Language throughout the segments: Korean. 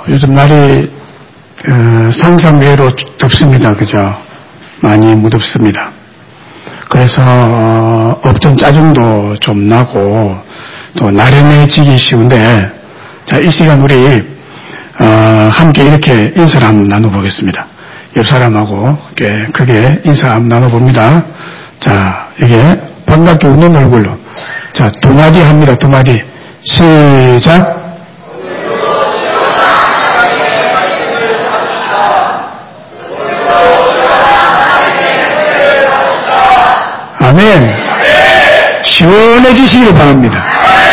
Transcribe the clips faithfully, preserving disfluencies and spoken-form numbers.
요즘 날이 어, 상상 외로 덥습니다. 그죠? 많이 무덥습니다. 그래서 어, 없던 짜증도 좀 나고 또 나른해지기 쉬운데, 자, 이 시간 우리 어, 함께 이렇게 인사를 한번 나눠보겠습니다. 옆 사람하고 이렇게 크게 인사 한번 나눠봅니다. 자, 이게 반갑게 웃는 얼굴로, 자, 두 마디 합니다. 두 마디. 시작. 아멘. 시원해지시길 바랍니다.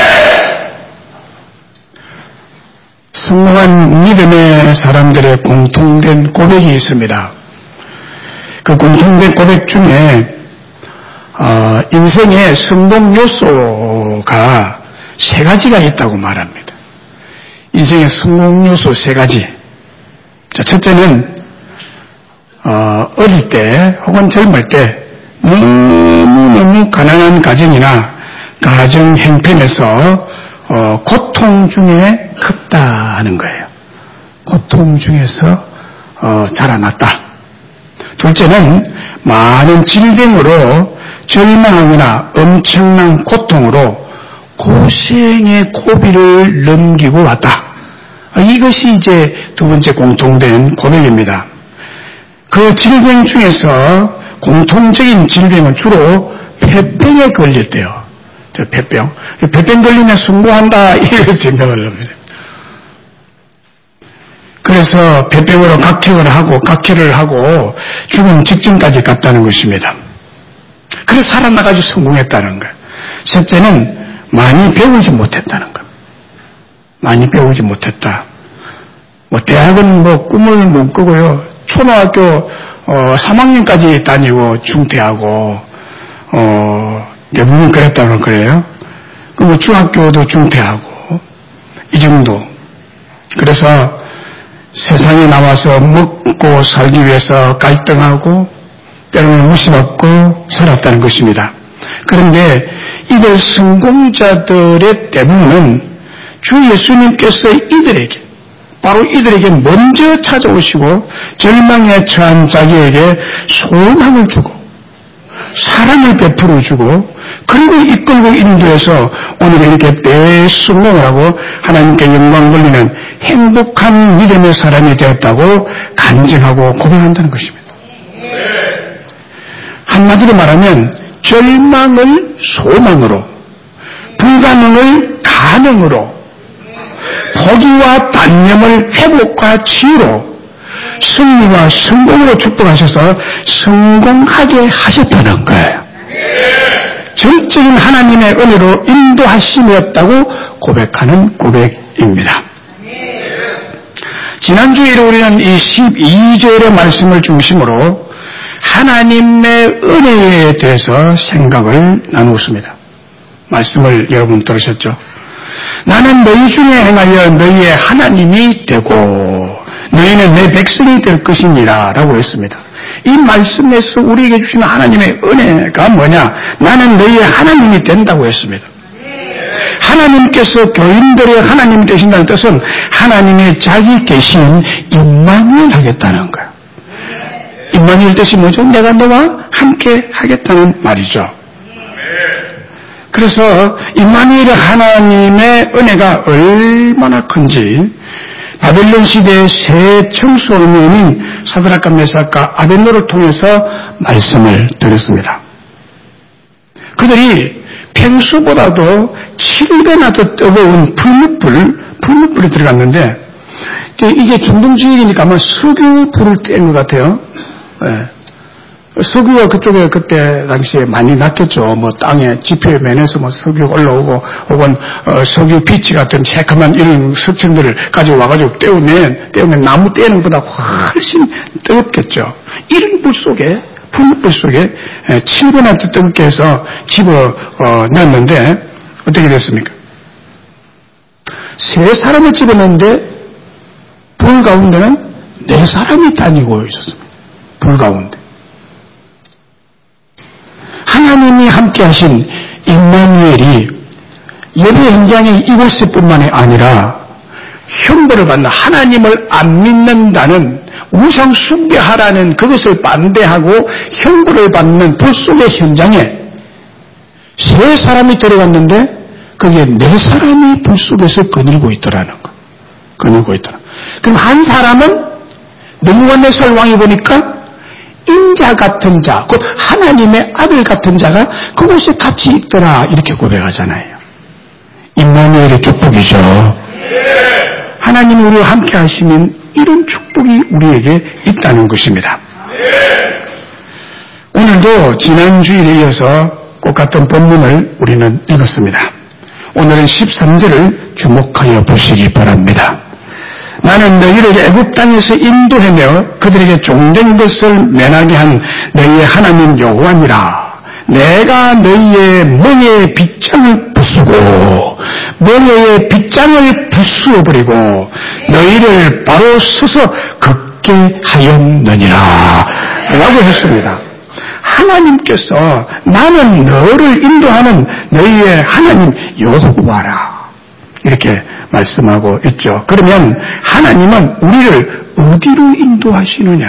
성공한 믿음의 사람들의 공통된 고백이 있습니다. 그 공통된 고백 중에 어, 인생의 성공 요소가 세 가지가 있다고 말합니다. 인생의 성공 요소 세 가지. 자, 첫째는 어, 어릴 때 혹은 젊을 때 너무너무 가난한 가정이나 가정 형편에서 어, 고통 중에 컸다 하는 거예요. 고통 중에서 어, 자라났다. 둘째는 많은 질병으로 절망하거나 엄청난 고통으로 고생의 고비를 넘기고 왔다. 이것이 이제 두 번째 공통된 고백입니다. 그 질병 중에서 공통적인 질병은 주로 폐병에 걸릴 때요. 폐병. 폐병 걸리면 성공한다, 이렇게 생각을 합니다. 그래서 폐병으로 각혈을 하고, 각혈을 하고, 죽음 직전까지 갔다는 것입니다. 그래서 살아나가지고 성공했다는 거예요. 셋째는 많이 배우지 못했다는 거예요. 많이 배우지 못했다. 뭐, 대학은 뭐, 꿈을 못 꾸고요. 초등학교, 어, 삼 학년까지 다니고, 중퇴하고, 어, 대부분 그랬다고 그래요. 그 뭐, 중학교도 중퇴하고, 이 정도. 그래서 세상에 나와서 먹고 살기 위해서 갈등하고, 때로는 무시받고 살았다는 것입니다. 그런데 이들 성공자들의 대부분은 주 예수님께서 이들에게, 바로 이들에게 먼저 찾아오시고 절망에 처한 자기에게 소망을 주고 사랑을 베풀어 주고 그리고 이끌고 인도해서 오늘 이렇게 대성공을 하고 하나님께 영광 돌리는 행복한 믿음의 사람이 되었다고 간증하고 고백한다는 것입니다. 한마디로 말하면 절망을 소망으로, 불가능을 가능으로, 포기와 단념을 회복과 치유로, 승리와 성공으로 축복하셔서 성공하게 하셨다는 거예요. 전적인 하나님의 은혜로 인도하심이었다고 고백하는 고백입니다. 지난주에 우리는 이 십이 절의 말씀을 중심으로 하나님의 은혜에 대해서 생각을 나누었습니다. 말씀을 여러분 들으셨죠? 나는 너희 중에 행하여 너희의 하나님이 되고 너희는 내 백성이 될 것이니라 라고 했습니다. 이 말씀에서 우리에게 주시는 하나님의 은혜가 뭐냐? 나는 너희의 하나님이 된다고 했습니다. 하나님께서 교인들의 하나님이 되신다는 뜻은 하나님의 자기 계신 임마누엘 하겠다는 거예요. 임마누엘 뜻이 뭐죠? 내가 너와 함께 하겠다는 말이죠. 그래서 임마누엘의 하나님의 은혜가 얼마나 큰지 바벨론 시대의 새 청소년인 사드락과 메삭과 아벳노를 통해서 말씀을 드렸습니다. 그들이 평소보다도 칠 배나 더 뜨거운 풀무불, 풀무불이 들어갔는데 이게 중동 지역이니까 아마 석유 불을 뗀 것 같아요. 네. 석유가 그쪽에 그때 당시에 많이 났겠죠. 뭐 땅에 지표면에서 뭐 석유 올라오고 혹은 어 석유 비치 같은 새카만 이런 석층들을 가지고 와가지고 떼우면 떼우면 나무 떼는 것보다 훨씬 뜨겁겠죠. 이런 불 속에 풀불 속에 칠 배나 더 뜨겁게 해서 집어 어, 넣었는데 어떻게 됐습니까? 세 사람을 집어넣는데 불 가운데는 네 사람이 다니고 있었습니다. 불 가운데. 하나님이 함께 하신 임마누엘이 예배 현장의 이곳에뿐만이 아니라 형벌을 받는, 하나님을 안 믿는다는, 우상 숭배하라는 그것을 반대하고 형벌을 받는 불 속의 현장에 세 사람이 들어갔는데 거기에 네 사람이 불 속에서 거닐고 있더라는 거. 거닐고 있더라. 그럼 한 사람은 느부갓네살 왕이 보니까 인자 같은 자, 곧 하나님의 아들 같은 자가 그곳에 같이 있더라, 이렇게 고백하잖아요. 임마누엘의 축복이죠. 하나님이 우리와 함께 하시면 이런 축복이 우리에게 있다는 것입니다. 오늘도 지난 주일에 이어서 똑같은 본문을 우리는 읽었습니다. 오늘은 십삼 절을 주목하여 보시기 바랍니다. 나는 너희를 애굽 땅에서 인도해내어 그들에게 종된 것을 면하게 한 너희의 하나님 여호와니라. 내가 너희의 멍에의 빗장을 부수고 멍에의 빗장을 부수어버리고 너희를 바로 서서 걷게 하였느니라 라고 했습니다. 하나님께서 나는 너를 인도하는 너희의 하나님 여호와라 이렇게 말씀하고 있죠. 그러면 하나님은 우리를 어디로 인도하시느냐?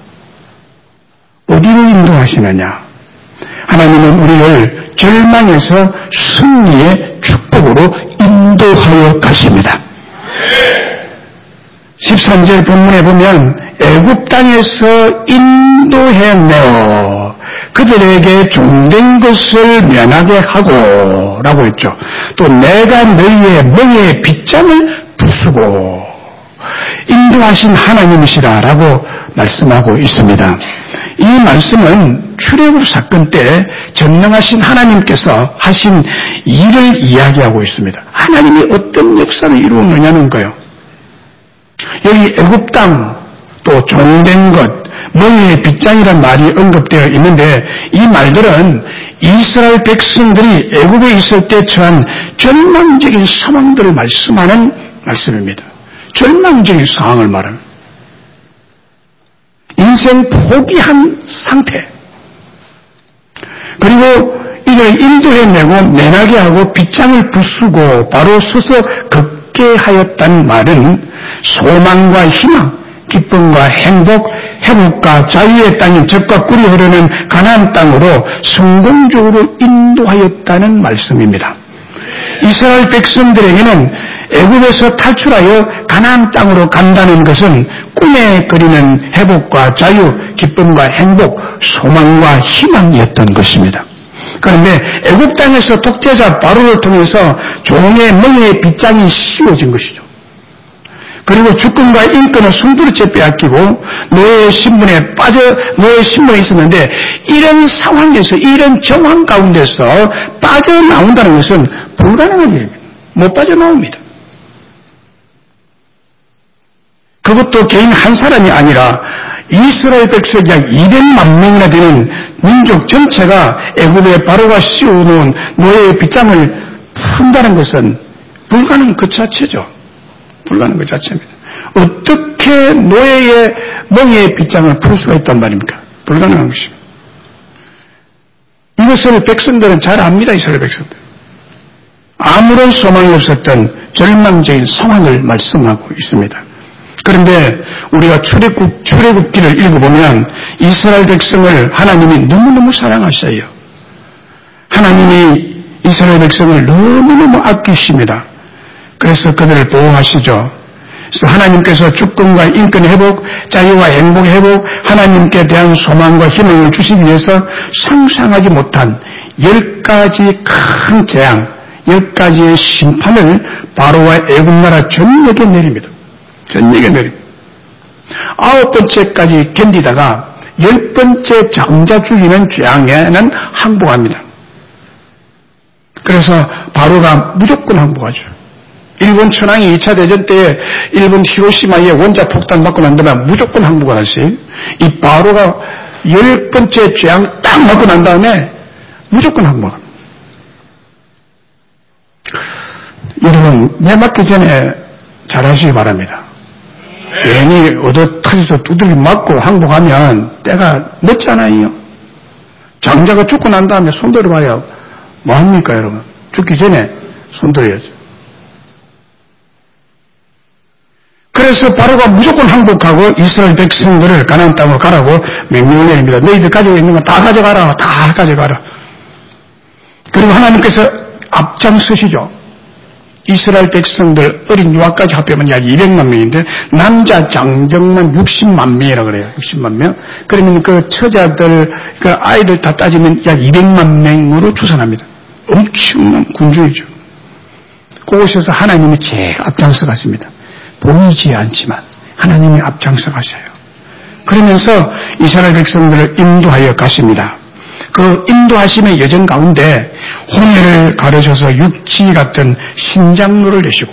어디로 인도하시느냐? 하나님은 우리를 절망에서 승리의 축복으로 인도하여 가십니다. 십삼 절 본문에 보면 애굽 땅에서 인도해내어 그들에게 종된 것을 면하게 하고 라고 했죠. 또 내가 너희의 멍에 빗장을 부수고 인도하신 하나님이시라 라고 말씀하고 있습니다. 이 말씀은 출애굽 사건 때 전능하신 하나님께서 하신 일을 이야기하고 있습니다. 하나님이 어떤 역사를 이루었느냐는 거예요. 여기 애굽 땅, 또 종된 것, 멍에의 빗장이라는 말이 언급되어 있는데 이 말들은 이스라엘 백성들이 애굽에 있을 때 처한 절망적인 상황들을 말씀하는 말씀입니다. 절망적인 상황을 말하는 인생 포기한 상태, 그리고 이를 인도해내고 면하게 하고 빗장을 부수고 바로 서서 걷게 하였다는 말은 소망과 희망, 기쁨과 행복, 회복과 자유의 땅인 젖과 꿀이 흐르는 가나안 땅으로 성공적으로 인도하였다는 말씀입니다. 이스라엘 백성들에게는 애굽에서 탈출하여 가나안 땅으로 간다는 것은 꿈에 그리는 회복과 자유, 기쁨과 행복, 소망과 희망이었던 것입니다. 그런데 애굽 땅에서 독재자 바로를 통해서 종의 멍에의 빗장이 씌워진 것이죠. 그리고 주권과 인권을 승부르째 빼앗기고 노예의 신분에 빠져 노예의 신분에 있었는데 이런 상황에서 이런 정황 가운데서 빠져나온다는 것은 불가능한 일입니다. 못 빠져나옵니다. 그것도 개인 한 사람이 아니라 이스라엘 백성이 약 이백만 명이나 되는 민족 전체가 애굽의 바로가 씌워놓은 노예의 빗장을 푼다는 것은 불가능 그 자체죠. 불가능한 것 자체입니다. 어떻게 노예의 멍에의 빗장을 풀 수가 있단 말입니까? 불가능한 것입니다. 이것을 백성들은 잘 압니다. 이스라엘 백성들. 아무런 소망이 없었던 절망적인 상황을 말씀하고 있습니다. 그런데 우리가 출애굽, 출애굽기를 읽어보면 이스라엘 백성을 하나님이 너무너무 사랑하셔요. 하나님이 이스라엘 백성을 너무너무 아끼십니다. 그래서 그들을 보호하시죠. 그래서 하나님께서 주권과 인권의 회복, 자유와 행복의 회복, 하나님께 대한 소망과 희망을 주시기 위해서 상상하지 못한 열 가지 큰 재앙, 열 가지의 심판을 바로와 애굽 나라 전역에 내립니다. 전역에 내립니다. 아홉 번째까지 견디다가 열 번째 장자 죽이는 재앙에는 항복합니다. 그래서 바로가 무조건 항복하죠. 일본 천황이 이 차 대전 때 일본 히로시마에 원자 폭탄 맞고 난 다음에 무조건 항복을 하세요. 이 바로가 열 번째 재앙 딱 맞고 난 다음에 무조건 항복합니다. 여러분, 매 맞기 전에 잘하시기 바랍니다. 괜히 얻어 터져서 두들기 맞고 항복하면 때가 늦잖아요. 장자가 죽고 난 다음에 손들어봐야 뭐합니까, 여러분? 죽기 전에 손들어야죠. 그래서 바로가 무조건 항복하고 이스라엘 백성들을 가나안 땅으로 가라고 명령을 내립니다. 너희들 가지고 있는 거 다 가져가라. 다 가져가라. 그리고 하나님께서 앞장서시죠. 이스라엘 백성들 어린 유아까지 합하면 약 이백만 명인데 남자 장정만 육십만 명이라 그래요. 육십만 명. 그러면 그 처자들, 그 아이들 다 따지면 약 이백만 명으로 추산합니다. 엄청난 군주이죠. 그곳에서 하나님이 제일 앞장서 갔습니다. 보이지 않지만 하나님이 앞장서 가셔요. 그러면서 이스라엘 백성들을 인도하여 가십니다. 그 인도하심의 여정 가운데 홍해를 가르셔서 육지 같은 신장로를 내시고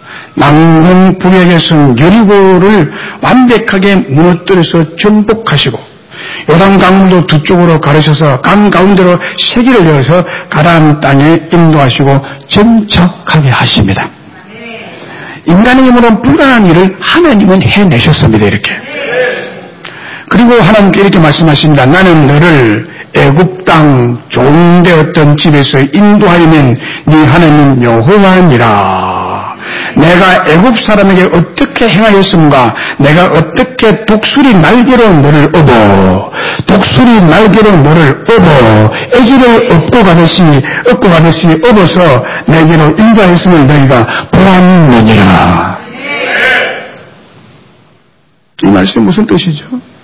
난공불락에서 여리고를 완벽하게 무너뜨려서 정복하시고 요단 강물도 두 쪽으로 가르셔서 강 가운데로 세기를 내어서 가나안 땅에 인도하시고 정착하게 하십니다. 인간의 힘으로는 불가능한 일을 하나님은 해내셨습니다. 이렇게. 그리고 하나님께 이렇게 말씀하십니다. 나는 너를 애굽 땅 좋은 데 어떤 집에서 인도하여낸 네 하나님 여호와니라. 내가 애굽 사람에게 어떻게 행하였음과 내가 어떻게 독수리 날개로 너를 업어 독수리 날개로 너를 업어 애기를 업고 가듯이 업고 가듯이 업어서 내게로 인도하였음을 너희가 보았느니라. 이 말씀이 무슨 뜻이죠?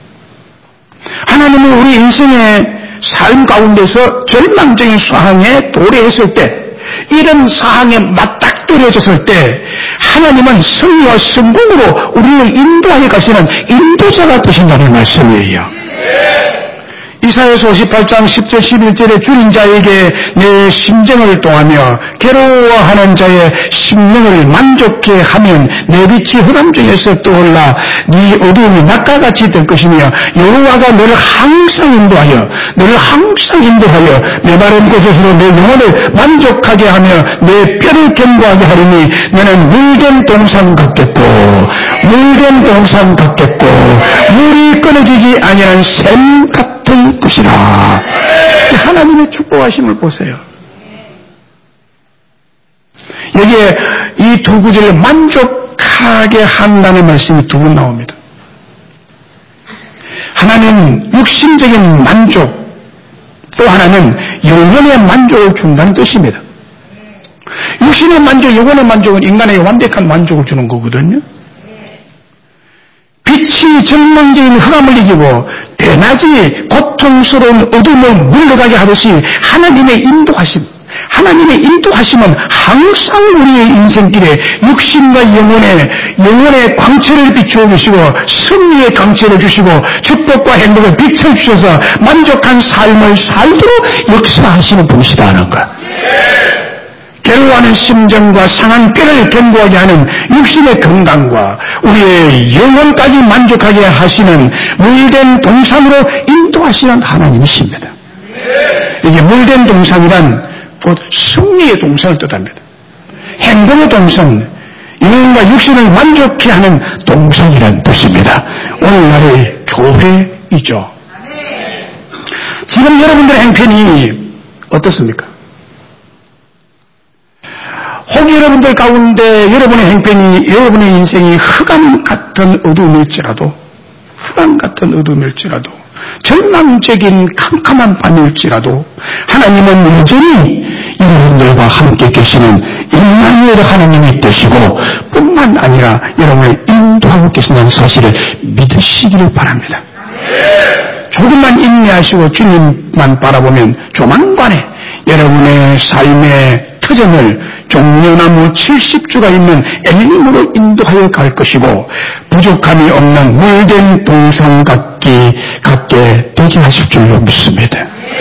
하나님은 우리 인생의 삶 가운데서 절망적인 상황에 도래했을 때 이런 상황에 맞닥뜨려졌을 때 하나님은 승리와 성공으로 우리를 인도하여 가시는 인도자가 되신다는 말씀이에요. 이사야서 오십팔 장 십 절 십일 절에 줄인 자에게 내 심정을 동하며 괴로워하는 자의 심령을 만족해 하면 내 빛이 흑암 중에서 떠올라 네 어두움이 낮과 같이 될 것이며 여호와가 너를 항상 인도하여 너를 항상 인도하여 내 마른 곳에서 내 영혼을 만족하게 하며 내 뼈를 견고하게 하리니 너는 물된 동산 같겠고 물된 동산 같겠고 물이 끊어지지 아니한 샘 같은 것이라. 하나님의 축복하심을 보세요. 여기에 이 두 구절을 만족하게 한다는 말씀이 두 번 나옵니다. 하나는 육신적인 만족, 또 하나는 영혼의 만족을 준다는 뜻입니다. 육신의 만족, 영혼의 만족은 인간에게 완벽한 만족을 주는 거거든요. 빛이 절망적인 흑암을 이기고 대낮이 고통스러운 어둠을 물러가게 하듯이 하나님의 인도하심, 하나님의 인도하심은 항상 우리의 인생길에 육신과 영혼의 영혼의 광채를 비추어 주시고 승리의 광채를 주시고 축복과 행복을 비춰주셔서 만족한 삶을 살도록 역사하시는 분이시다는 것. 괴로워하는 심정과 상한 뼈를 견고하게 하는 육신의 건강과 우리의 영혼까지 만족하게 하시는 물된 동산으로 인도하시는 하나님이십니다. 이게 물된 동산이란 곧 승리의 동산을 뜻합니다. 행복의 동산, 영혼과 육신을 만족해 하는 동산이라는 뜻입니다. 오늘날의 교회이죠. 지금 여러분들의 행편이 어떻습니까? 혹 여러분들 가운데 여러분의 행편이, 여러분의 인생이 흑암 같은 어둠일지라도, 흑암 같은 어둠일지라도, 절망적인 캄캄한 밤일지라도, 하나님은 여전히 여러분들과 함께 계시는 임마누엘 하나님이 되시고, 뿐만 아니라 여러분을 인도하고 계신다는 사실을 믿으시기를 바랍니다. 조금만 인내하시고 주님만 바라보면 조만간에 여러분의 삶의 터전을 종려나무 칠십 주가 있는 엘림으로 인도하여 갈 것이고 부족함이 없는 물된 동산 같기, 같게 되게 하실 줄로 믿습니다.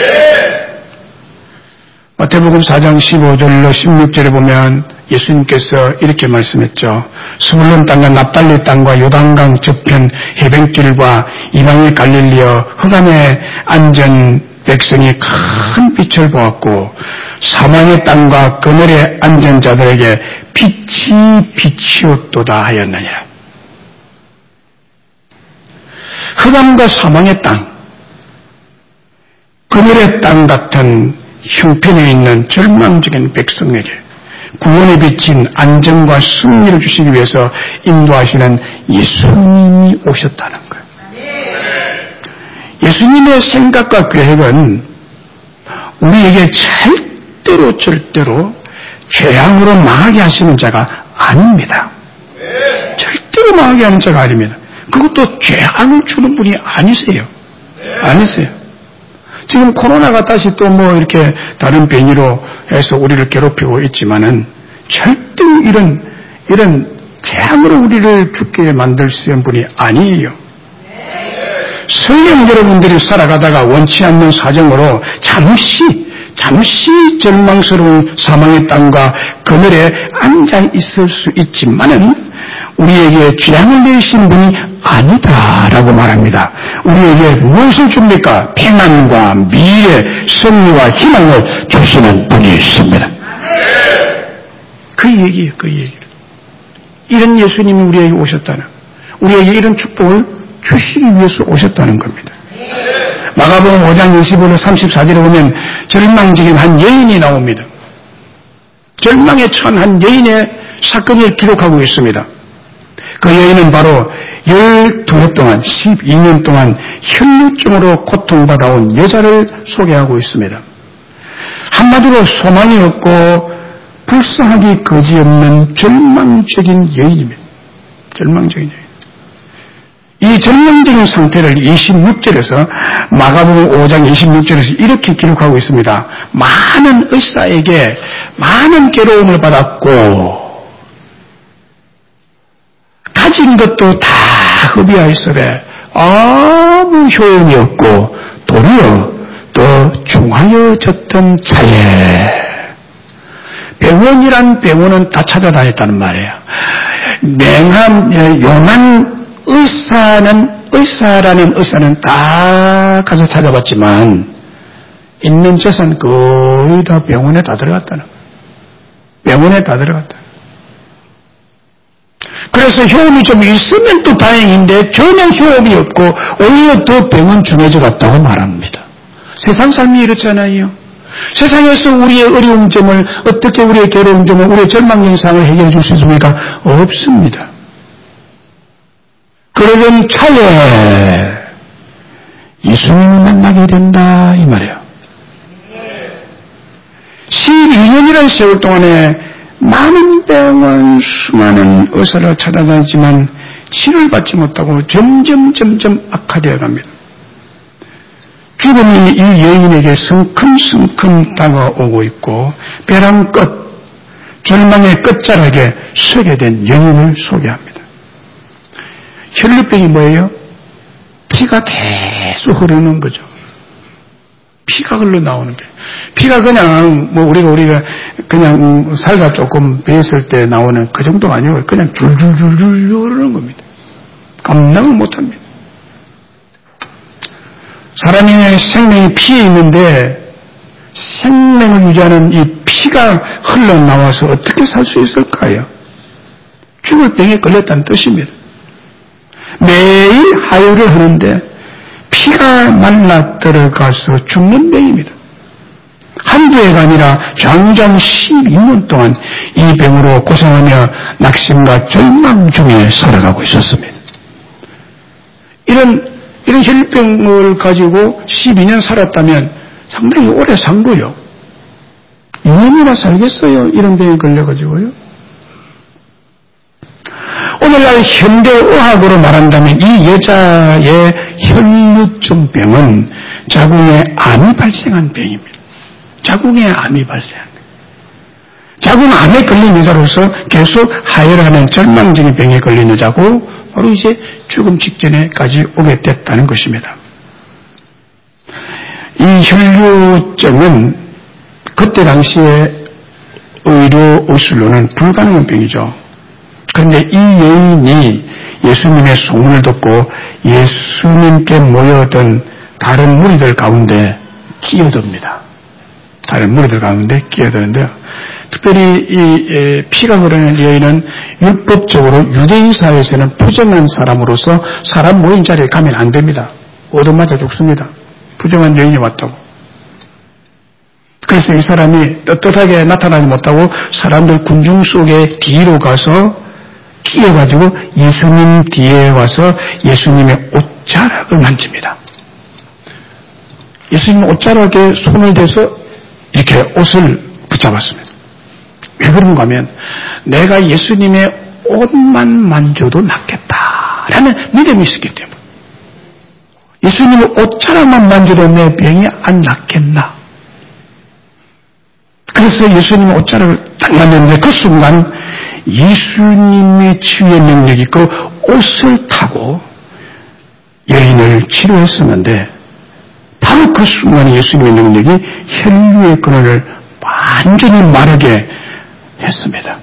마태복음 사 장 십오 절로 십육 절에 보면 예수님께서 이렇게 말씀했죠. 스불론 땅과 납달리 땅과 요단강 저편 해변길과 이방의 갈릴리여 흑암에 앉은 백성이 큰 빛을 보았고 사망의 땅과 그늘에 앉은 자들에게 빛이 비치었도다 하였느니라. 흑암과 사망의 땅, 그늘의 땅 같은 형편에 있는 절망적인 백성에게 구원에 비친 안정과 승리를 주시기 위해서 인도하시는 예수님이 오셨다는 거예요. 예수님의 생각과 계획은 우리에게 절대로 절대로 죄악으로 망하게 하시는 자가 아닙니다. 절대로 망하게 하는 자가 아닙니다. 그것도 죄악을 주는 분이 아니세요. 아니세요. 지금 코로나가 다시 또 뭐 이렇게 다른 변이로 해서 우리를 괴롭히고 있지만은 절대로 이런 이런 재앙으로 우리를 죽게 만들 수 있는 분이 아니에요. 설령 여러분들이 살아가다가 원치 않는 사정으로 잠시 잠시 절망스러운 사망의 땅과 그늘에 앉아 있을 수 있지만은 우리에게 재앙을 내리신 분이 아니다라고 말합니다. 우리에게 무엇을 줍니까? 평안과 미래, 승리와 희망을 주시는 분이십니다. 그 얘기예요. 그 얘기. 이런 예수님이 우리에게 오셨다는, 우리에게 이런 축복을 주시기 위해서 오셨다는 겁니다. 마가복음 오 장 이십오 절 삼십사 절에 보면 절망적인 한 여인이 나옵니다. 절망에 처한 한 여인의 사건을 기록하고 있습니다. 그 여인은 바로 열두 해 동안, 십이 년 동안 혈루증으로 고통받아온 여자를 소개하고 있습니다. 한마디로 소망이 없고 불쌍하기 거지없는 절망적인 여인입니다. 절망적인 여인. 이 절망적인 상태를 이십육 절에서 마가복음 오 장 이십육 절에서 이렇게 기록하고 있습니다. 많은 의사에게 많은 괴로움을 받았고 가진 것도 다 허비하였으되 아무 효용이 없고 도리어 더 중하여졌던 자에 병원이란 병원은 다 찾아다녔다는 말이에요. 맹한 용한 의사는 의사라는 의사는 다 가서 찾아봤지만 있는 재산 거의 다 병원에 다 들어갔다는 거예요. 병원에 다 들어갔다. 그래서 효험이 좀 있으면 또 다행인데 전혀 효험이 없고 오히려 더 병원 중해져 갔다고 말합니다. 세상 삶이 이렇잖아요. 세상에서 우리의 어려운 점을 어떻게 우리의 괴로운 점을 우리의 절망 현상을 해결해 줄 수 있습니까? 없습니다. 그러던 차에 예수님을 만나게 된다 이 말이에요. 십이 년이라는 세월 동안에 많은 병원 수많은 의사를 찾아다니지만 치료를 받지 못하고 점점 점점 악화되어 갑니다. 죽음이 이 여인에게 성큼성큼 다가오고 있고 벼랑 끝, 절망의 끝자락에 서게 된 여인을 소개합니다. 혈루병이 뭐예요? 피가 계속 흐르는 거죠. 피가 흘러나오는 게. 피가 그냥, 뭐, 우리가, 우리가, 그냥, 살가 조금 베었을 때 나오는 그 정도가 아니고, 그냥 줄줄줄줄 흐르는 겁니다. 감당을 못 합니다. 사람의 생명이 피에 있는데, 생명을 유지하는 이 피가 흘러나와서 어떻게 살 수 있을까요? 죽을 병에 걸렸다는 뜻입니다. 매일 하혈을 하는데, 피가 말라 들어가서 죽는 병입니다. 한두 해가 아니라 장장 십이 년 동안 이 병으로 고생하며 낙심과 절망 중에 살아가고 있었습니다. 이런, 이런 혈병을 가지고 십이 년 살았다면 상당히 오래 산 거요. 이 년이나 살겠어요? 이런 병에 걸려가지고요. 오늘날 현대의학으로 말한다면 이 여자의 혈루증병은 자궁에 암이 발생한 병입니다. 자궁에 암이 발생한 거예요. 자궁암에 걸린 여자로서 계속 하혈하는 절망적인 병에 걸린 여자고 바로 이제 죽음 직전에까지 오게 됐다는 것입니다. 이 혈루증은 그때 당시에 의료 의술로는 불가능한 병이죠. 그런데 이 여인이 예수님의 소문을 듣고 예수님께 모여든 다른 무리들 가운데 끼어듭니다. 다른 무리들 가운데 끼어드는데요. 특별히 이 피가 흐르는 여인은 율법적으로 유대인 사회에서는 부정한 사람으로서 사람 모인 자리에 가면 안 됩니다. 얻어맞아 죽습니다. 부정한 여인이 왔다고. 그래서 이 사람이 떳떳하게 나타나지 못하고 사람들 군중 속에 뒤로 가서 끼어가지고 예수님 뒤에 와서 예수님의 옷자락을 만집니다. 예수님 옷자락에 손을 대서 이렇게 옷을 붙잡았습니다. 왜 그런가 하면 내가 예수님의 옷만 만져도 낫겠다라는 믿음이 있었기 때문에 예수님의 옷자락만 만져도 내 병이 안 낫겠나. 그래서 예수님의 옷자락을 딱 만졌는데 그 순간 예수님의 치유의 능력이 그 옷을 타고 여인을 치료했었는데 바로 그 순간에 예수님의 능력이 혈류의 근원을 완전히 마르게 했습니다.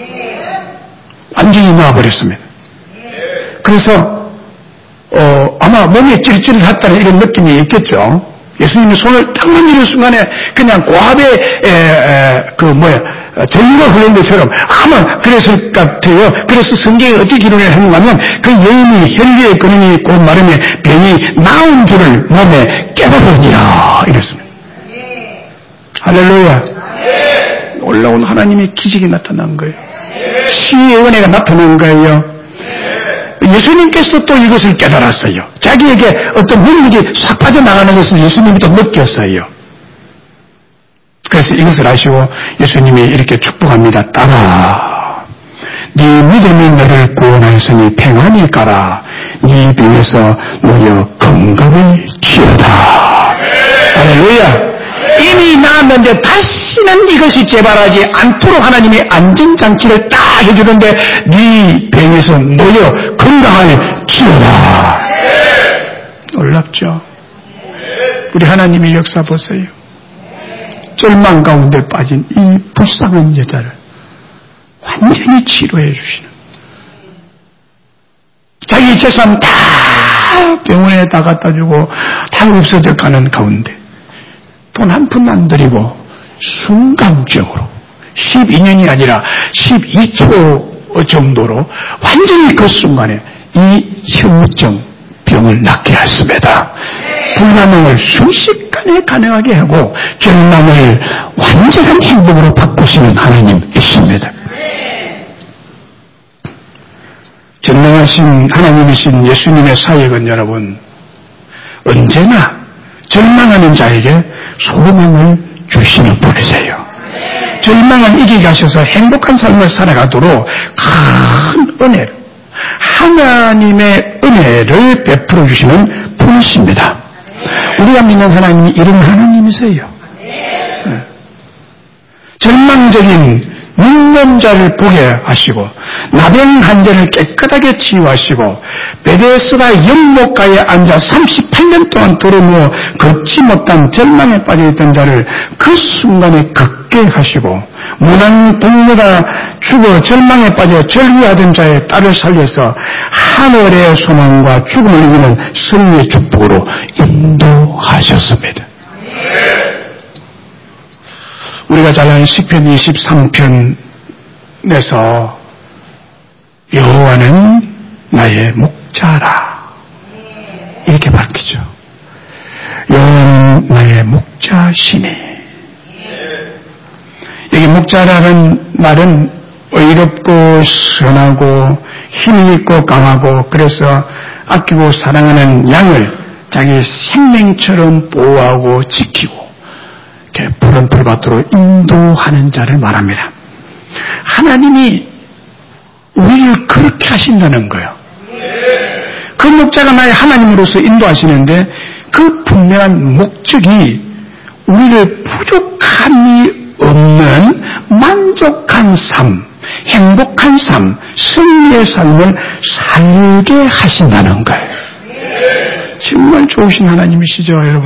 완전히 놔버렸습니다. 그래서 어, 아마 몸이 찌릿찌릿했다는 이런 느낌이 있겠죠. 예수님의 손을 딱 만지는 순간에 그냥 고압의 에, 에, 그 뭐야 전류가 흐르는 것처럼 아마 그랬을 것 같아요. 그래서 성경에 어떻게 기록을 했는가 하면 그 여인이 혈류의 근원이 곧 마르며 병이 나은 줄을 몸에 깨달으니라 이랬습니다. 할렐루야. 놀라운 하나님의 기적이 나타난 거예요. 치유의 은혜가 나타난 거예요. 예수님께서 또 이것을 깨달았어요. 자기에게 어떤 능력이 싹 빠져나가는 것을 예수님이 또 느꼈어요. 그래서 이것을 아시고 예수님이 이렇게 축복합니다. 딸아, 네 믿음이 너를 구원하였으니 평안히 가라. 네 병에서 너여 건강을 취하다. 할렐루야. 이미 나았는데 다시는 이것이 재발하지 않도록 하나님이 안전장치를 딱 해주는데 네 병에서 너여 건강을 취하라. 놀랍죠? 우리 하나님의 역사 보세요. 절망 가운데 빠진 이 불쌍한 여자를 완전히 치료해 주시는, 자기 재산 다 병원에 다 갖다 주고 다 없어져 가는 가운데 돈 한 푼 안 들이고 순간적으로 십이 년이 아니라 십이 초 정도로 완전히 그 순간에 이 혈우증 병을 낫게 했습니다. 불가능을 순식간에 가능하게 하고 절망을 완전한 행복으로 바꾸시는 하나님이십니다. 전능하신 하나님이신 예수님의 사역은 여러분 언제나 절망하는 자에게 소망을 주시는 분이세요. 절망을 이기게 하셔서 행복한 삶을 살아가도록 큰 은혜를, 하나님의 은혜를 베풀어 주시는 분이십니다. 우리가 믿는 하나님이 이런 하나님이세요. 네. 절망적인 늙는 자를 보게 하시고 나병 환자를 깨끗하게 치유하시고 베데스다 연못가에 앉아 삼십팔 년 동안 도로누워 걷지 못한 절망에 빠져있던 자를 그 순간에 걷게 하시고 무난 동료가 죽어 절망에 빠져 절규하던 자의 딸을 살려서 하늘의 소망과 죽음을 이기는 승리의 축복으로 인도하셨습니다. 우리가 잘 아는 시편 이십삼 편에서 여호와는 나의 목자라 이렇게 밝히죠. 여호와는 나의 목자시니. 여기 목자라는 말은 의롭고 선하고 힘있고 강하고 그래서 아끼고 사랑하는 양을 자기 생명처럼 보호하고 지키고 이렇게 푸른 풀밭으로 인도하는 자를 말합니다. 하나님이 우리를 그렇게 하신다는 거예요. 그 목자가 나의 하나님으로서 인도하시는데 그 분명한 목적이 우리를 부족함이 없는 만족한 삶, 행복한 삶, 승리의 삶을 살게 하신다는 거예요. 정말 좋으신 하나님이시죠, 여러분.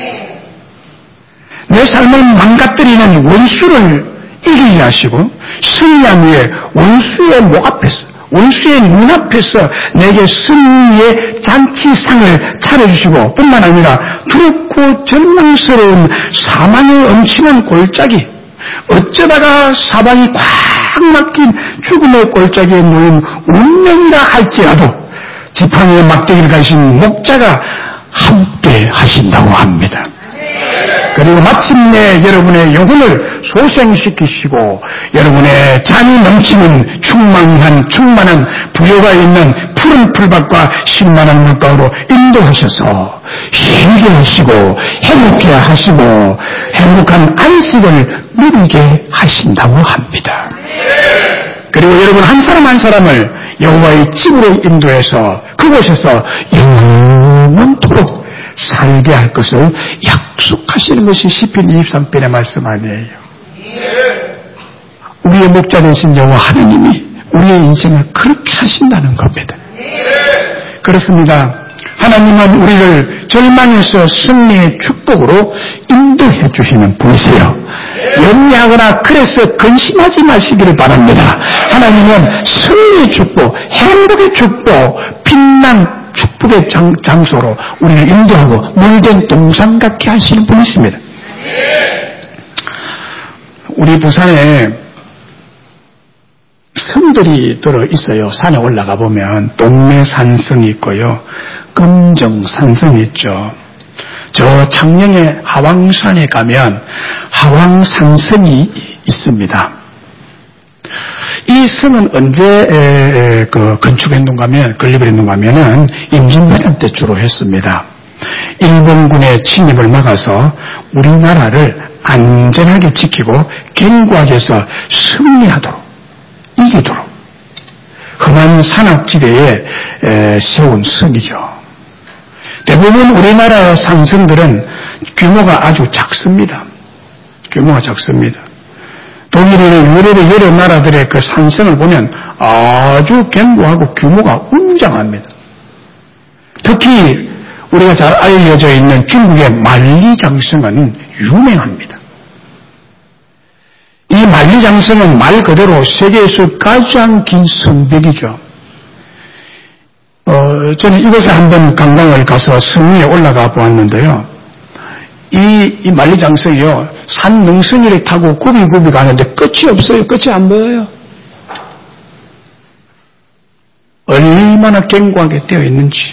내 삶을 망가뜨리는 원수를 이기게 하시고 승리한 후에 원수의 목 앞에서, 원수의 눈앞에서 내게 승리의 잔치상을 차려주시고 뿐만 아니라 두렵고 절망스러운 사망의 엄청난 골짜기, 어쩌다가 사방이 꽉 막힌 죽음의 골짜기에 놓인 운명이라 할지라도 지팡이의 막대기를 가신 목자가 함께 하신다고 합니다. 그리고 마침내 여러분의 영혼을 소생시키시고 여러분의 잔이 넘치는 충만한 충만한 부여가 있는 푸른 풀밭과 신만한 물가로 인도하셔서 쉬게 하시고 행복해 하시고 행복한 안식을 누리게 하신다고 합니다. 그리고 여러분 한 사람 한 사람을 여호와의 집으로 인도해서 그곳에서 영원토록 살게 할 것을 약속하시는 것이 시편 이십삼 편의 말씀 아니에요. 우리의 목자 되신 여호와 하나님이 우리의 인생을 그렇게 하신다는 겁니다. 그렇습니다. 하나님은 우리를 절망에서 승리의 축복으로 인도해 주시는 분이세요. 염려하거나 그래서 근심하지 마시기를 바랍니다. 하나님은 승리의 축복, 행복의 축복, 빛난 축복의 장, 장소로 우리를 인도하고 물된 동산 같게 하시는 분이십니다. 우리 부산에 성들이 들어 있어요. 산에 올라가 보면 동매산성이 있고요. 금정산성이 있죠. 저 창녕의 하왕산에 가면 하왕산성이 있습니다. 이 성은 언제 에, 그 건축했는가 하면 건립했는가 하면은 임진왜란 때 주로 했습니다. 일본군의 침입을 막아서 우리나라를 안전하게 지키고 견고하게 해서 승리하도록 이기도록 험한 산악지대에 에, 세운 성이죠. 대부분 우리나라의 산성들은 규모가 아주 작습니다. 규모가 작습니다. 독일이나 유럽의 여러 나라들의 그 산성을 보면 아주 견고하고 규모가 웅장합니다. 특히 우리가 잘 알려져 있는 중국의 만리장성은 유명합니다. 이 만리장성은 말 그대로 세계에서 가장 긴 성벽이죠. 어, 저는 이곳에 한번 관광을 가서 성 위에 올라가 보았는데요. 이, 이 만리장성이요, 산 능선이를 타고 굽이굽이 가는데 끝이 없어요. 끝이 안 보여요. 얼마나 견고하게 되어 있는지.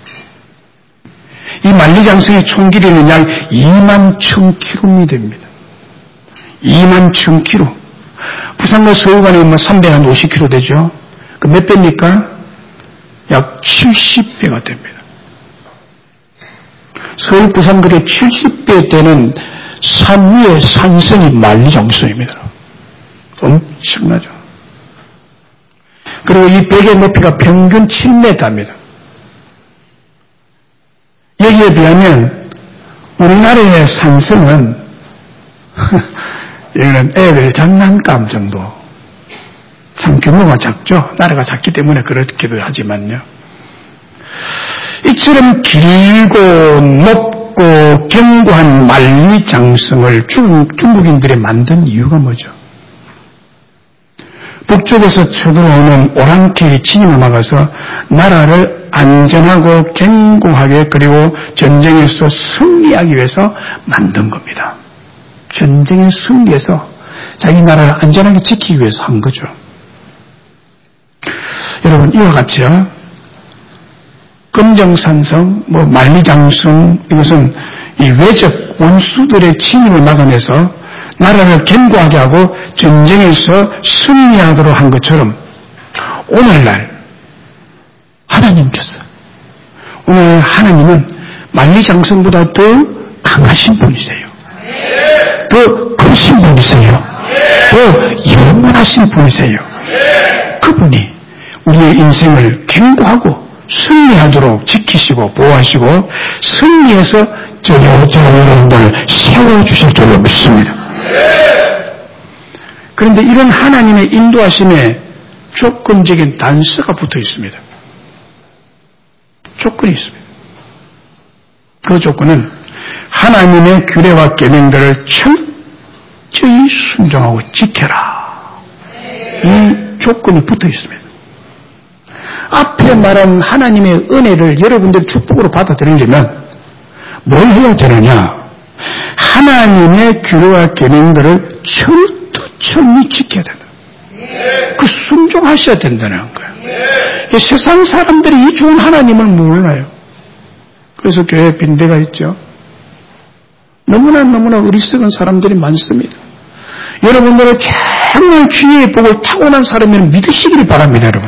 이 만리장성의 총 길이는 약 이만 천 킬로미터입니다. 이만 천 킬로미터. 부산과 서울간에 뭐 삼백오십 킬로미터 되죠. 그 몇 배입니까? 약 칠십 배가 됩니다. 서울 부산거리의 칠십 배 되는 산 위의 산성이 만리장성입니다. 엄청나죠. 그리고 이 벽의 높이가 평균 칠 미터입니다. 여기에 비하면 우리나라의 산성은 여기는 애들 장난감 정도. 참 규모가 작죠. 나라가 작기 때문에 그렇기도 하지만요. 이처럼 길고 높고 견고한 만리장성을 중국, 중국인들이 만든 이유가 뭐죠? 북쪽에서 쳐들어오는 오랑캐의 진입을 막아서 나라를 안전하고 견고하게 그리고 전쟁에서 승리하기 위해서 만든 겁니다. 전쟁에 승리해서 자기 나라를 안전하게 지키기 위해서 한 거죠. 여러분, 이와 같이요. 금정산성, 뭐 만리장성, 이것은 이 외적 원수들의 침입을 막아내서 나라를 견고하게 하고 전쟁에서 승리하도록 한 것처럼 오늘날 하나님께서 오늘 하나님은 만리장성보다 더 강하신 분이세요. 더 크신 분이세요. 더 영원하신 분이세요. 그분이 우리의 인생을 견고하고 승리하도록 지키시고 보호하시고 승리해서 저 여러분들 세워주실 줄로 믿습니다. 그런데 이런 하나님의 인도하심에 조건적인 단서가 붙어 있습니다. 조건이 있습니다. 그 조건은 하나님의 규례와 계명들을 철저히 순종하고 지켜라. 이 조건이 붙어 있습니다. 앞에 말한 하나님의 은혜를 여러분들 축복으로 받아들이려면 뭘 해야 되느냐? 하나님의 규례와 계명들을 철두철미 지켜야 된다. 그 순종하셔야 된다는 거예요. 세상 사람들이 이 좋은 하나님을 몰라요. 그래서 교회에 빈대가 있죠. 너무나 너무나 어리석은 사람들이 많습니다. 여러분들은 정말 주의 복을 타고난 사람이라면 믿으시기를 바랍니다, 여러분.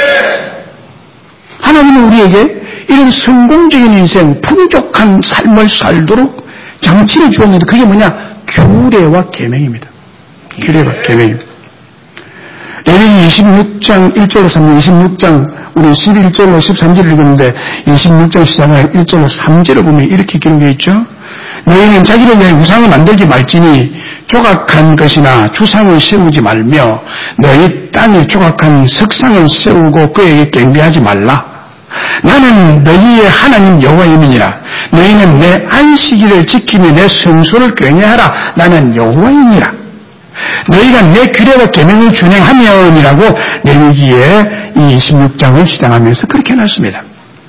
하나님은 우리에게 이런 성공적인 인생, 풍족한 삶을 살도록 장치를 주었는데 그게 뭐냐? 규례와 계명입니다. 규례와 계명입니다. 레위기 이십육 장 일 절로 삼 절, 이십육 장 우리 십일 절로 십삼 절을 읽었는데 이십육 장 시작을 일 절로 삼 절을 보면 이렇게 기록되어 있죠. 너희는 자기를 위해 우상을 만들지 말지니 조각한 것이나 주상을 세우지 말며 너희 땅에 조각한 석상을 세우고 그에게 경배하지 말라. 나는 너희의 하나님 여호와임이니라. 너희는 내 안식일을 지키며 내 성소를 경외하라. 나는 여호와이니라. 너희가 내 규례와 계명을 준행하면이라고 레위기의 이십육 장을 시작하면서 그렇게 해놨습니다.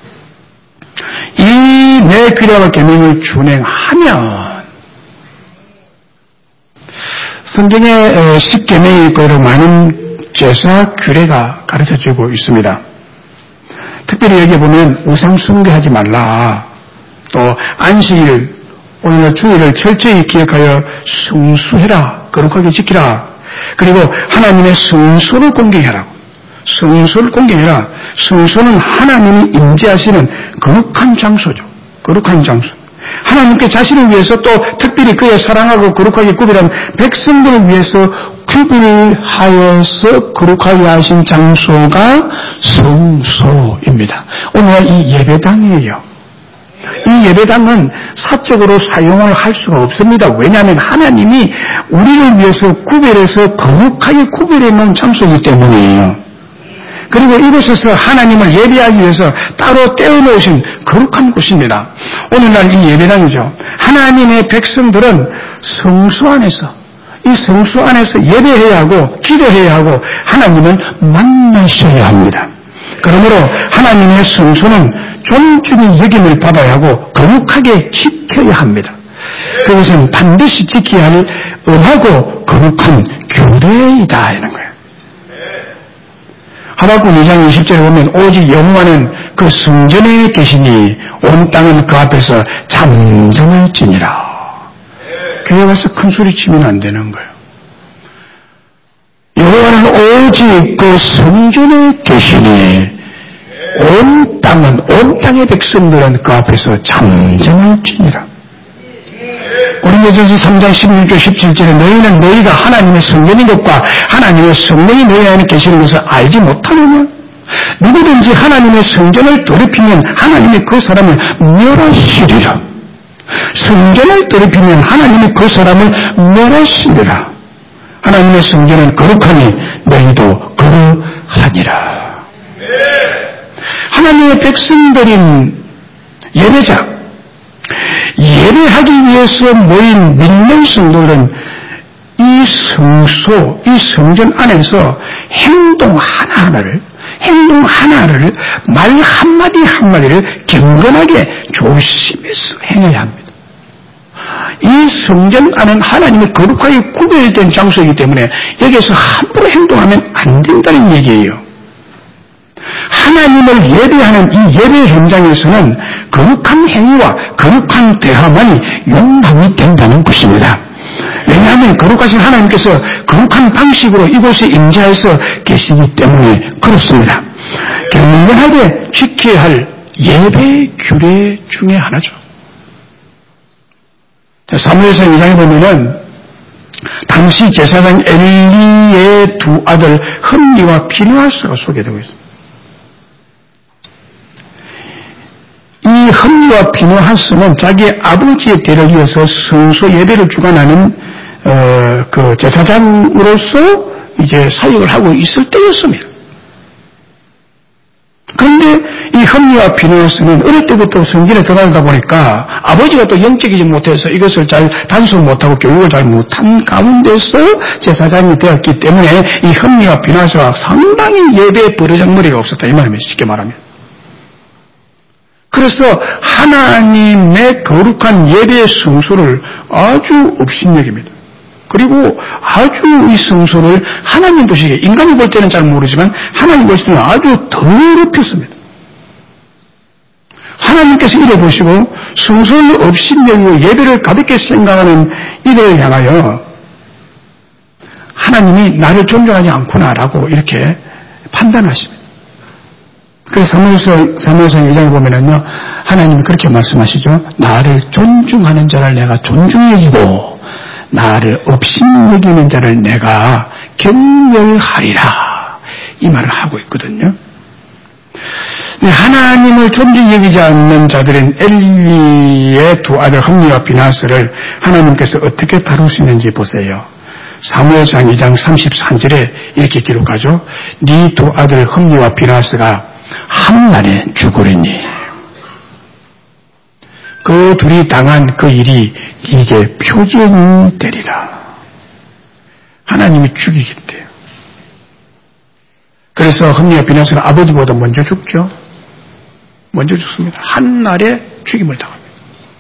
이 내 규례와 계명을 준행하면 성경의 십계명이 있고 많은 제사 규례가 가르쳐주고 있습니다. 특별히 여기 보면 우상 숭배하지 말라. 또 안식일 오늘날 주일을 철저히 기억하여 성수해라. 거룩하게 지키라. 그리고 하나님의 성소를 공경해라. 성소를 공경해라. 성소는 하나님이 임재하시는 거룩한 장소죠. 거룩한 장소. 하나님께 자신을 위해서 또 특별히 그의 사랑하고 거룩하게 구별한 백성들을 위해서 구별하여서 거룩하게 하신 장소가 성소입니다. 오늘 이 예배당이에요. 이 예배당은 사적으로 사용을 할 수가 없습니다. 왜냐하면 하나님이 우리를 위해서 구별해서 거룩하게 구별해 놓은 장소이기 때문이에요. 그리고 이곳에서 하나님을 예배하기 위해서 따로 떼어놓으신 거룩한 곳입니다. 오늘날 이 예배당이죠. 하나님의 백성들은 성수 안에서 이 성수 안에서 예배해야 하고 기도해야 하고 하나님을 만나셔야 합니다. 그러므로 하나님의 성소는 존중의 여김을 받아야 하고 거룩하게 지켜야 합니다. 그것은 반드시 지켜야 할 엄하고 거룩한 규례이다 이런 거예요. 하박국 이 장 이십 절에 보면 오직 여호와는 그 성전에 계시니 온 땅은 그 앞에서 잠잠할지니라. 교회 와서 큰 소리 치면 안 되는 거예요. 여호와는 오직 그 성전에 계시니 온 땅은 온 땅의 백성들은 그 앞에서 잠잠할지니라. 고린도전서 삼 장 십육 절 십칠 절에 너희는 너희가 하나님의 성전인 것과 하나님의 성령이 너희 안에 계시는 것을 알지 못하느냐? 누구든지 하나님의 성전을 더럽히면 하나님이 그 사람을 멸하시리라. 성전을 더럽히면 하나님이 그 사람을 멸하시리라. 하나님의 성전은 거룩하니 너희도 거룩하니라. 하나님의 백성들인 예배자, 예배하기 위해서 모인 믿는 성도들은 이 성소, 이 성전 안에서 행동 하나하나를, 행동 하나하나를 말 한마디 한마디를 경건하게 조심해서 행해야 합니다. 이 성전 안은 하나님의 거룩하게 구별된 장소이기 때문에 여기에서 함부로 행동하면 안 된다는 얘기예요. 하나님을 예배하는 이 예배 현장에서는 거룩한 행위와 거룩한 대화만이 용납이 된다는 것입니다. 왜냐하면 거룩하신 하나님께서 거룩한 방식으로 이곳에 임재해서 계시기 때문에 그렇습니다. 경건하게 지켜야 할 예배 규례 중에 하나죠. 사무엘상 이 장에 보면은 당시 제사장 엘리의 두 아들 흠리와 비느하스가 소개되고 있습니다. 이 흠리와 비느하스는 자기 아버지의 대를 이어서 성소 예배를 주관하는 어, 그 제사장으로서 이제 사역을 하고 있을 때였습니다. 그런데 이 흠리와 비느하스는 어릴 때부터 성전에 들어가다 보니까 아버지가 또 영적이지 못해서 이것을 잘 단속 못하고 교육을 잘 못한 가운데서 제사장이 되었기 때문에 이 흠리와 비느하스가 상당히 예배에 버르장머리가 없었다 이 말입니다. 쉽게 말하면. 그래서 하나님의 거룩한 예배의 성소를 아주 업신여깁니다. 그리고 아주 이 성소를 하나님 보시기에 인간이 볼 때는 잘 모르지만 하나님 볼 때는 아주 더럽혔습니다. 하나님께서 이래 보시고 성소를 없이 여기고 예배를 가볍게 생각하는 이들을 향하여 하나님이 나를 존중하지 않구나라고 이렇게 판단하십니다. 그래서 사무엘서, 사무엘서 이 장에 보면은요, 하나님이 그렇게 말씀하시죠. 나를 존중하는 자를 내가 존중히 여기고, 나를 업신여기는 자를 내가 경멸하리라. 이 말을 하고 있거든요. 하나님을 존중히 여기지 않는 자들인 엘리의 두 아들 홈니와 비나스를 하나님께서 어떻게 다루시는지 보세요. 사무엘상 이 장 삼십삼 절에 이렇게 기록하죠. 네 두 아들 홈니와 비나스가 한날에 죽으리니 그 둘이 당한 그 일이 이제 표적이 되리라. 하나님이 죽이겠대요. 그래서 홈니와 비나스는 아버지보다 먼저 죽죠. 먼저 죽습니다. 한날에 죽임을 당합니다.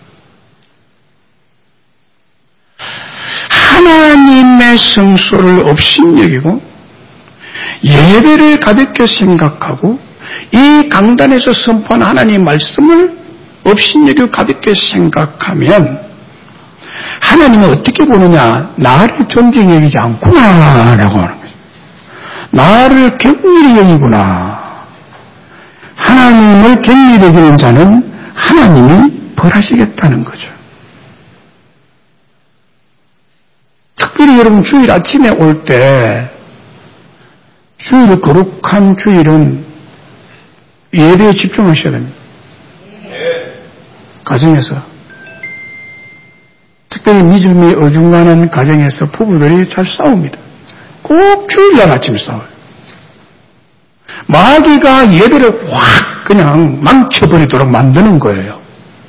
하나님의 성소를 업신여기고 예배를 가볍게 생각하고 이 강단에서 선포한 하나님의 말씀을 업신여기고 가볍게 생각하면 하나님은 어떻게 보느냐? 나를 존중히 여기지 않구나라고 하는 거죠. 나를 격렬히 여기구나. 하나님을 격렬히 여기는 자는 하나님이 벌하시겠다는 거죠. 특별히 여러분 주일 아침에 올 때 주일을 거룩한 주일은 예배에 집중하셔야 됩니다. 가정에서 특별히 믿음이 어중간한 가정에서 부부들이 잘 싸웁니다. 꼭 주일날 아침에 싸워요. 마귀가 예배를 확 그냥 망쳐버리도록 만드는 거예요.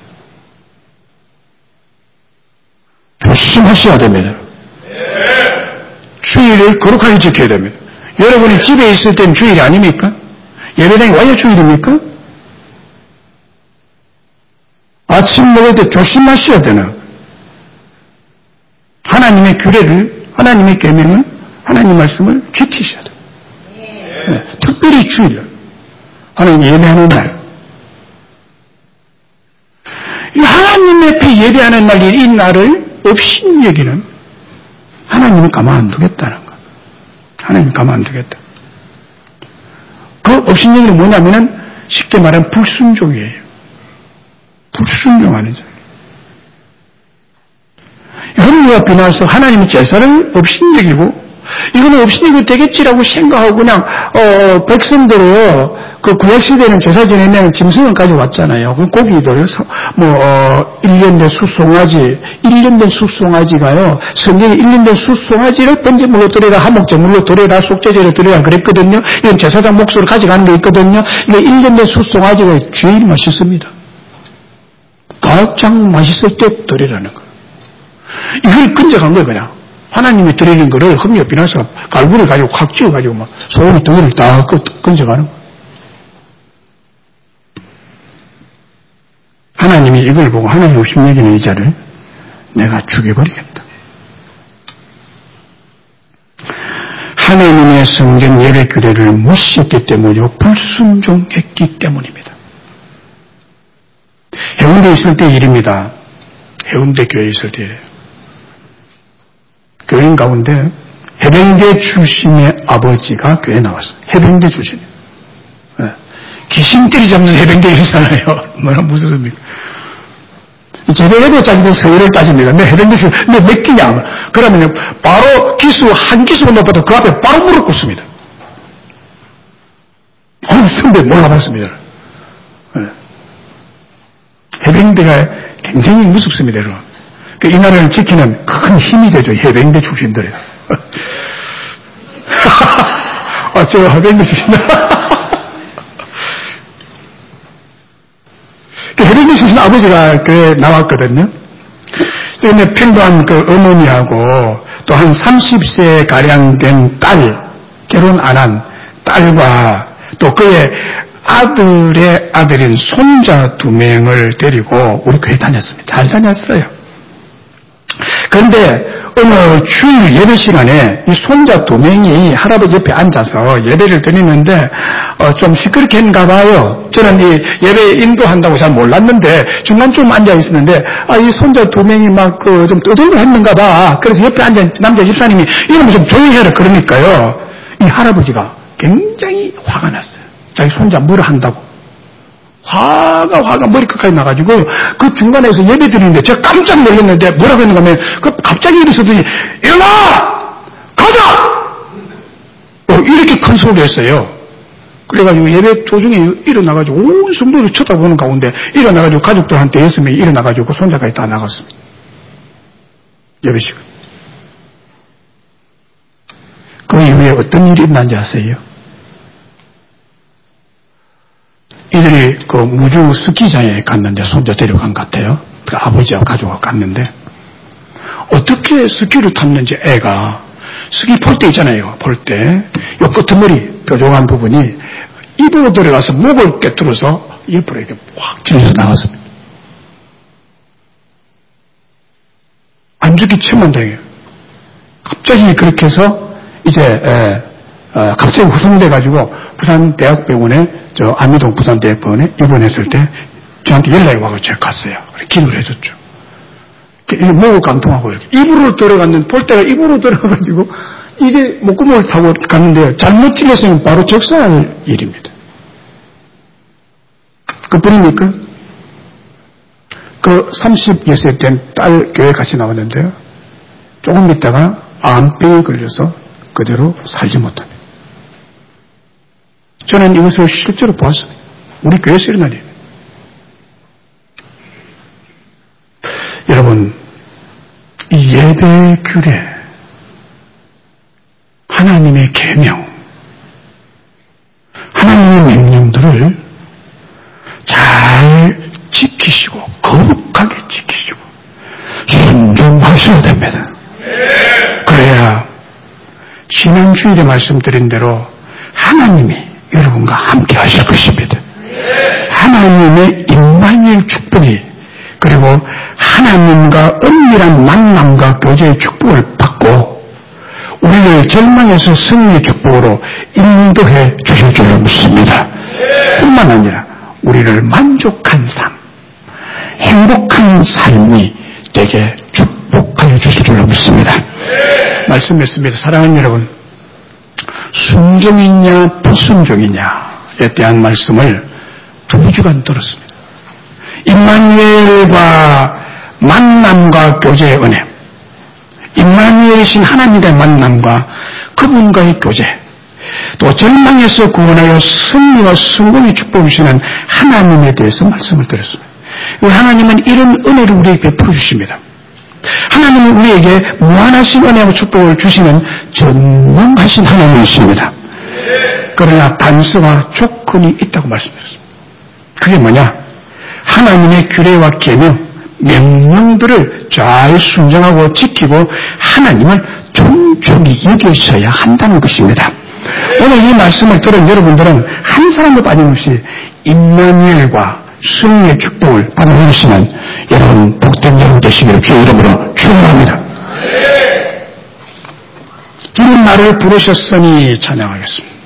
조심하셔야 됩니다. 주일을 거룩하게 지켜야 됩니다. 여러분이 집에 있을 땐 주일이 아닙니까? 예배당에 와야 주일입니까? 아침 먹을 때 조심하셔야 되나? 하나님의 규례를, 하나님의 계명을, 하나님 말씀을 지키셔야 돼요. 네, 특별히 주일, 하나님 예배하는 날. 이 하나님 앞에 예배하는 날, 이 날을 없인 여기는 하나님이 가만 안 두겠다는 거. 하나님이 가만 안 두겠다. 그 없인 여기는 뭐냐면은 쉽게 말하면 불순종이에요. 불순종하는 자. 홈리와 비나서 하나님의 제사를 업신여기고 이거는 업신여기도 되겠지라고 생각하고 그냥 어, 백성들을 그 구약시대는 제사 지내면 짐승을 가져왔잖아요. 그 고기들 뭐 어, 일 년 된 숫송아지 일 년 된 숫송아지가요. 성경에 일 년 된 숫송아지를 번제물로 드려라, 화목제물로 드려라, 속죄제로 드려라 그랬거든요. 이건 제사장 몫으로 가져가는 게 있거든요. 이게 일 년 된 숫송아지가 제일 맛있습니다. 가장 맛있을 때 드리라는 거예요. 이걸 끈적한 거예요, 그냥. 하나님이 드리는 거를 흠이 비나서 갈구를 가지고 확 쥐어가지고 막 소고기 덩어리를 다 끈적하는 거예요. 하나님이 이걸 보고 하나님 욕심 여기는 이 자를 내가 죽여버리겠다. 하나님의 성전 예배 규례를 무시했기 때문이요. 불순종했기 때문입니다. 해운대에 있을 때 일입니다. 해운대 교회에 있을 때 일이에요. 교인 가운데 해병대 출신의 아버지가 교회에 나왔어요. 해병대 출신이에요. 네. 귀신 때리 잡는 해병대이잖아요. 얼마나 무섭습니까? 제대로 따지면 서열을 따집니다. 내 해병대 출신, 내 몇 기냐? 그러면 바로 기수, 한 기수만 높아도 그 앞에 바로 무릎 꿇습니다. 어느 선배 몰라봤습니다. 네. 해병대가 굉장히 무섭습니다, 여러분. 이 나라를 지키는 큰 힘이 되죠, 해병대 출신들이. 아, 저 해병대 출신들. 해병대 출신 아버지가 교회에 나왔거든요. 그런데 평범한 그 어머니하고 또 한 삼십 세 가량 된 딸, 결혼 안 한 딸과 또 그의 아들의 아들인 손자 두 명을 데리고 우리 교회 다녔습니다. 잘 다녔어요. 그런데 어느 주일 예배 시간에 이 손자 두 명이 할아버지 옆에 앉아서 예배를 드리는데 어, 좀 시끄럽게 했는가 봐요. 저는 이 예배 인도한다고 잘 몰랐는데 중간쯤 앉아 있었는데 아, 이 손자 두 명이 막 그 좀 떠들어했는가 봐. 그래서 옆에 앉은 남자 집사님이 이러면 좀 조용히 해라 그러니까요. 이 할아버지가 굉장히 화가 났어요. 자기 손자 뭐라 한다고. 화가 화가 머리끝까지 나가지고 그 중간에서 예배 드리는데 제가 깜짝 놀랐는데 뭐라고 했는가 하면 그 갑자기 일어서더니 일어나! 가자! 어, 이렇게 큰 소리를 했어요. 그래가지고 예배 도중에 일어나가지고 온 성도를 쳐다보는 가운데 일어나가지고 가족들한테 여섯 명이 일어나가지고 손자까지 다 나갔습니다. 예배식은. 그 이후에 어떤 일이 있는지 아세요? 이들이 그 무주 스키장에 갔는데 손자 데려간 것 같아요. 그 아버지와 가족과 갔는데 어떻게 스키를 탔는지 애가 스키 폴대 있잖아요. 폴대. 요 끄트머리 뾰족한 부분이 입으로 들어가서 목을 깨뜨려서 옆으로 이렇게 확 찔려서 나갔습니다. 안 죽기 천만 다행이에요. 갑자기 그렇게 해서 이제 에, 어, 갑자기 후송돼가지고 부산대학병원에 저 안미동 부산대학병원에 입원했을 때 저한테 연락이 와서 제가 갔어요. 기도를 해줬죠. 목을 감통하고 이렇게 입으로 들어갔는 볼때가 입으로 들어가가지고 이제 목구멍을 타고 갔는데요. 잘못 찔렸으면 바로 적사할 일입니다. 그뿐입니까? 그 삼십여 세 된 딸 교회 같이 나왔는데요. 조금 있다가 암병에 걸려서 그대로 살지 못합니다. 저는 이것을 실제로 보았습니다. 우리 교회에서 일어난 일입니다. 여러분, 이 예배 규례, 하나님의 계명, 하나님의 명령들을 잘 지키시고 거룩하게 지키시고 순종하셔야 됩니다. 그래야 지난주일에 말씀드린 대로 하나님이 여러분과 함께 하실 것입니다. 하나님의 임마누엘 축복이 그리고 하나님과 은밀한 만남과 교제의 축복을 받고 우리를 절망에서 승리의 축복으로 인도해 주실 줄로 믿습니다. 뿐만 아니라 우리를 만족한 삶, 행복한 삶이 되게 축복하여 주실 줄로 믿습니다. 말씀했습니다. 사랑하는 여러분, 순종이냐 불순종이냐에 대한 말씀을 두 주간 들었습니다. 임마누엘과 만남과 교제의 은혜, 임마누엘이신 하나님과의 만남과 그분과의 교제, 또 절망에서 구원하여 승리와 성공의 축복을 주시는 하나님에 대해서 말씀을 드렸습니다. 하나님은 이런 은혜를 우리에게 베풀어 주십니다. 하나님은 우리에게 무한하신 은혜와 축복을 주시는 전능하신 하나님이십니다. 그러나 단서와 조건이 있다고 말씀드렸습니다. 그게 뭐냐? 하나님의 규례와 계명, 명령들을 잘 순종하고 지키고 하나님을 존중히 여기셔야 한다는 것입니다. 오늘 이 말씀을 들은 여러분들은 한 사람도 빠짐없이 임마누엘과 승리의 축복을 받아주시는 여러분 복된 여러분 되시기를 주의 이름으로 축원합니다. 이런 나를 부르셨으니 찬양하겠습니다.